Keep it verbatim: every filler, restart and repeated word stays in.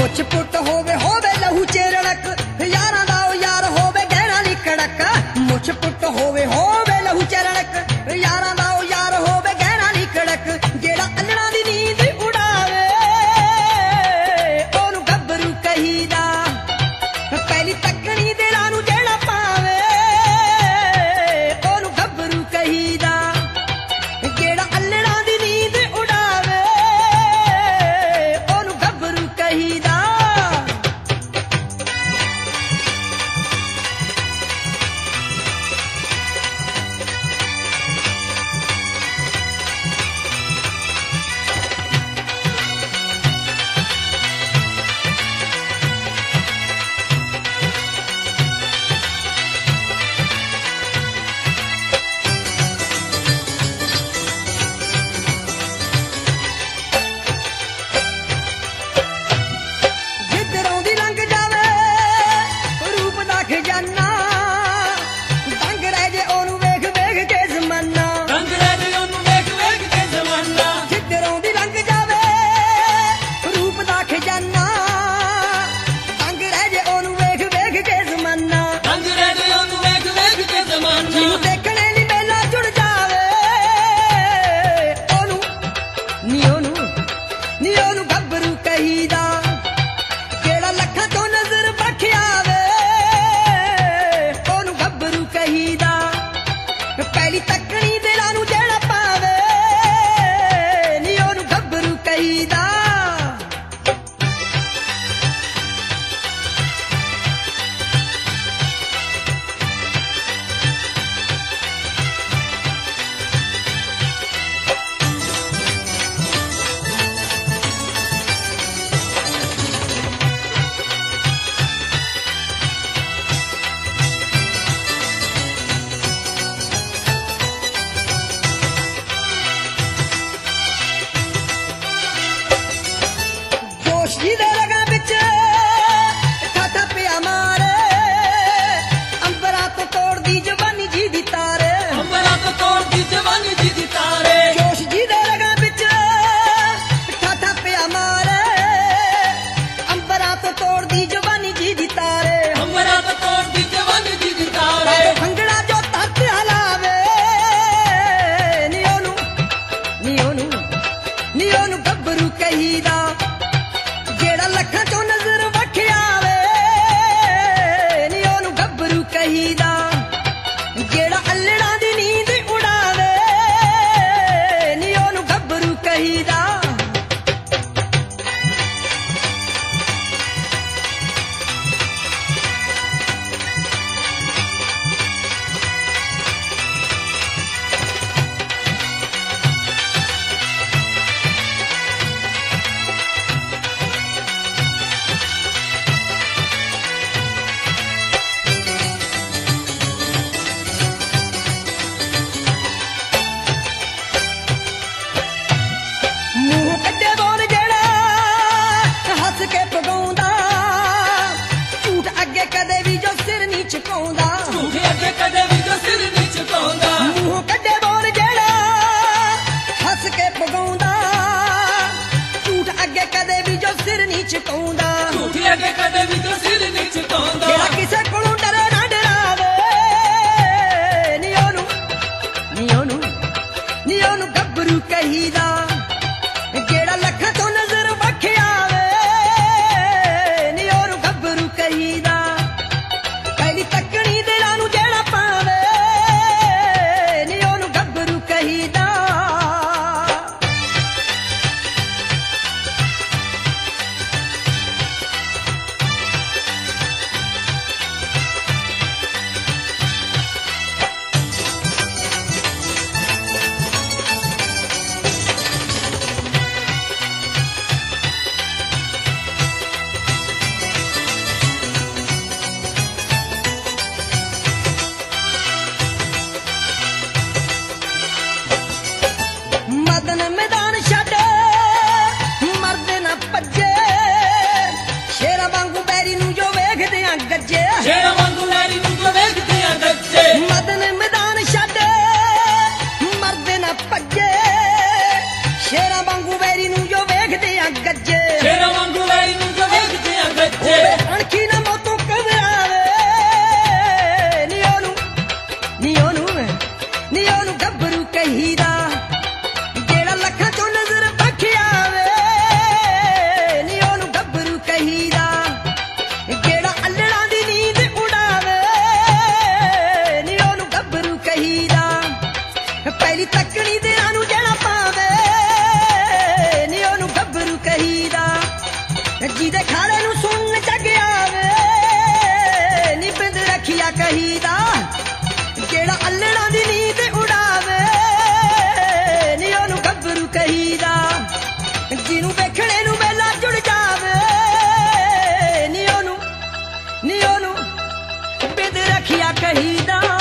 ਮੁੱਛ ਪੁੱਟ ਹੋਵੇ ਹੋਵੇ ਲਹੂ ਚੇਰੜਕ ਯਾਰਾਂ ਦਾ ਉਹ ਯਾਰ ਹੋਵੇ ਗਹਿਣਾ ਨੀ ਕੜਕ ਮੁੱਛ ਪੁੱਟ ਹੋਵੇ ਹੋਵੇ ਲਹੂ ਚੇਰੜਕ ਯਾਰਾਂ ਦਾ ਉਹ ਯਾਰ ਹੋਵੇ ਗਹਿਣਾ ਨੀ ਕੜਕ ਜਿਹੜਾ ਅੱਲੜਾਂ ਦੀ ਨੀਂਦ ਉਡਾਵੇ ਉਹਨੂੰ ਗੱਭਰੂ ਕਹੀਦਾ ਪਹਿਲੀ ਤੱਕਣੀ ਦਿਲਾਂ ਨੂੰ ਜਿਹੜਾ ਪਾਵੇ ਉਹਨੂੰ ਗੱਭਰੂ ਕਹੀਦਾ ਜਿਹੜਾ ਅੱਲੜਾਂ ਦੀ ਨੀਂਦ ਉਡਾਵੇ ਉਹਨੂੰ ਗੱਭਰੂ ਕਹੀਦਾ ਖਜ਼ਾਨਾ ਦੰਗ ਰਹਿ ਜੇ ਉਹਨੂੰ ਵੇਖ ਵੇਖ ਕੇ ਜ਼ਮਾਨਾ ਦੰਗ ਰਹਿ ਜੇ ਉਹਨੂੰ ਵੇਖ ਵੇਖ ਕੇ ਜ਼ਮਾਨਾ ਜਿੱਧਰੋਂ ਦੀ ਲੰਘ ਜਾਵੇ ਰੂਪ ਦਾ ਖਜ਼ਾਨਾ ਦੰਗ ਰਹਿ ਜੇ ਉਹਨੂੰ ਵੇਖ ਵੇਖ ਕੇ ਜ਼ਮਾਨਾ ਦੰਗ ਰਹਿ ਜੇ ਉਹਨੂੰ ਵੇਖ ਵੇਖ ਕੇ ਜ਼ਮਾਨਾ ਜਿਹਨੂੰ ਦੇਖਣੇ ਲਈ ਮੇਲਾ ਜੁੜ ਜਾਵੇ ਉਹਨੂੰ ਨੀ ਉਹਨੂੰ ਨੀ ਉਹਨੂੰ ਗੱਭਰੂ ਕਹੀਦਾ ਜਿਹੜਾ ਲੱਖਾਂ ਤੋਂ ਨਜ਼ਰ ਬਖਿਆਵੇ ਕਹੀਦਾ ਪਹਿਲੀ ਤੱਕਣੀ ਦਿਲਾਂ ਨੂੰ ਜਿਹੜਾ ਪਾਵੇ ਨੀ ਉਹਨੂੰ ਗੱਭਰੂ ਕਹੀਦਾ ਜਿਹਦੇ ਰਗਾਂ ਵਿੱਚ ਠਾਠਾ ਪਿਆ ਮਾਰੇ ਅੰਬਰਾਂ ਤੋਂ ਤੋੜਦੀ ਜਵਾਨੀ ਜੀ ਦੀ ਤਾਰੇ ਅੰਬਰਾਂ ਤੋਂ ਤੋੜਦੀ ਜਵਾਨੀ ਜੀ ਦੀ ਤਾਰੇ ਜੋਸ਼ ਜਿਹਦੇ ਰਗਾਂ ਵਿੱਚ ਠਾਠਾ ਪਿਆ ਮਾਰੇ ਅੰਬਰਾਂ ਤੋਂ ਤੋੜਦੀ ਜਵਾਨੀ ਜੀ ਦੀ ਤਾਰੇ ਅੰਬਰਾਂ ਤੋਂ ਤੋੜਦੀ ਜਵਾਨੀ ਜੀ ਦੀ ਤਾਰੇ ਭੰਗੜਾ ਜੋ ਧਰਤ ਹਲਾਵੇ ਨੀ ਉਹਨੂੰ ਨੀ ਉਹਨੂੰ ਨੀ ਉਹਨੂੰ ਗੱਭਰੂ ਕਹੀਦਾ ਜਿਹੜਾ ਲੱਖਾਂ ਚੋਂ ਨਜ਼ਰ ਵਖਿਆਵੇ ਨੀ ਉਹਨੂੰ ਗੱਭਰੂ ਕਹੀਦਾ ਜਿਹੜਾ ਅੱਲੜਾਂ ਦੀ ਨੀਂਦ ਉਡਾਵੇ ਨੀ ਉਹਨੂੰ ਗੱਭਰੂ ਕਹੀਦਾ ਕਦੇ ਵੀ ਜੋ ਸਿਰ ਨਹੀਂ ਝੁਕਾਉਂਦਾ ਝੂਠ ਅੱਗੇ ਕਦੇ ਵੀ ਜੋ ਸਿਰ ਨਹੀਂ ਝੁਕਾਉਂਦਾ ਮੂੰਹ ਕੱਢੇ ਬੋਲ ਜਿਹੜਾ ਹੱਸ ਕੇ ਪਗਾਉਂਦਾ ਝੂਠ ਅੱਗੇ ਕਦੇ ਵੀ ਜੋ ਸਿਰ ਨਹੀਂ ਝੁਕਾਉਂਦਾ ਝੂਠ ਅੱਗੇ ਕਦੇ ਵੀ ਜੋ ਸਿਰ ਨਹੀਂ ਝੁਕਾਉਂਦਾ ਜਿਹੜਾ ਕਿਸੇ ਕੋਲੋਂ ਡਰੇ ਨਾ ਡਰਾਵੇ ਨੀ ਉਹਨੂੰ ਨੀ ਉਹਨੂੰ ਨੀ ਉਹਨੂੰ ਗੱਭਰੂ ਕਹੀਦਾ ਜਿਹੜਾ ਲੱਖਾਂ ਤੋਂ ਨਜ਼ਰ ਵਖਿਆਵੇ ਨੀ ਉਹਨੂੰ ਗੱਭਰੂ ਕਹੀਦਾ ਤੱਕਣੀ ਦਿਲਾਂ ਨੂੰ ਜਿਹੜਾ ਪਾਵੇ ਨੀ ਉਹਨੂੰ ਗੱਭਰੂ ਕਹੀਦਾ ਮਦਨ ਮੈਦਾਨ ਛੱਡ ਮਰਦੇ ਨਾ ਭੱਜੇ ਸ਼ੇਰਾਂ ਵਾਂਗੂ ਬੈਰੀ ਨੂੰ ਜੋ ਵੇਖਦੇ ਆ ਗੱਜੇ ਸ਼ੇਰਾਂ ਵਾਂਗੂ ਬੈਰੀ ਨੂੰ ਜੋ ਵੇਖਦੇ ਆ ਗੱਜੇ ਮਦਨ ਮੈਦਾਨ ਛੱਡ ਮਰਦੇ ਨਾ ਭੱਜੇ ਸ਼ੇਰਾਂ ਵਾਂਗੂ ਬੈਰੀ ਨੂੰ ਜੋ ਵੇਖਦੇ ਆ ਗੱਜੇ ਸ਼ੇਰਾਂ ਵਾਂਗੂ ਬੈਰੀ ਨੂੰ ਜੋ ਵੇਖਦੇ ਜਿਹਦੇ ਖਾੜੇ ਨੂੰ ਸੁਣ ਜਗ ਆਵੇ ਨੀ ਬਿੰਦ ਰੱਖਿਆ ਕਹੀਦਾ ਜਿਹੜਾ ਅੱਲੜਾਂ ਦੀ ਨੀਂਦ ਉਡਾਵੇ ਨੀ ਉਹਨੂੰ ਗੱਭਰੂ ਕਹੀਦਾ ਜਿਹਨੂੰ ਵੇਖਣੇ ਨੂੰ ਵੇਲਾ ਜੁੜ ਜਾਵੇ ਨੀ ਉਹਨੂੰ ਨੀ ਉਹਨੂੰ ਬਿੰਦ ਰੱਖਿਆ ਕਹੀਦਾ।